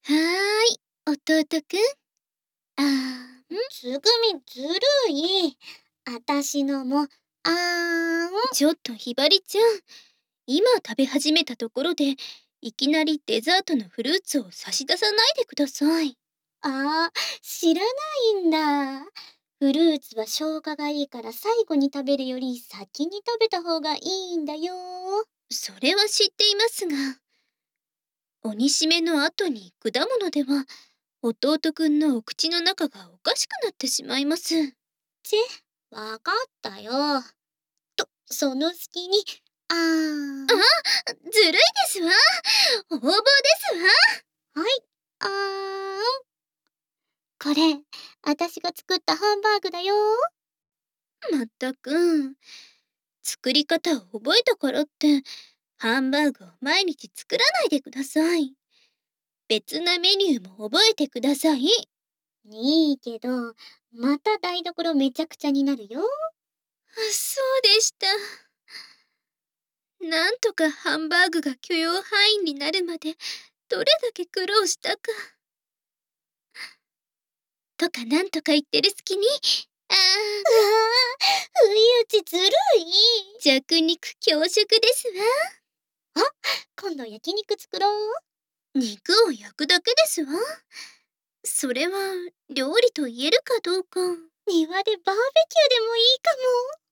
はーい、弟くん。 つぐみずるい。あたしのも、 ちょっとひばりちゃん。今食べ始めたところで、いきなりデザートのフルーツを差し出さないでください。 知らないんだ。フルーツは消化がいいから最後に食べるより先に食べた方がいいんだよ。 それは知っていますが、鬼しめの後に果物では、弟くんのお口の中がおかしくなってしまいます。 わかったよ。その隙に、 ずるいですわ。横暴ですわ。 はい、これ、あたしが作ったハンバーグだよ。 まったく、作り方を覚えたからって、ハンバーグを毎日作らないでください。別なメニューも覚えてください。 いいけど、また台所めちゃくちゃになるよ。 そうでした。なんとかハンバーグが許容範囲になるまでどれだけ苦労したか。とかなんとか言ってる隙に、 不意打ちずるい。 弱肉強食ですわ。 今度焼肉作ろう。 肉を焼くだけですわ。それは料理と言えるかどうか。 庭でバーベキューでもいいかも。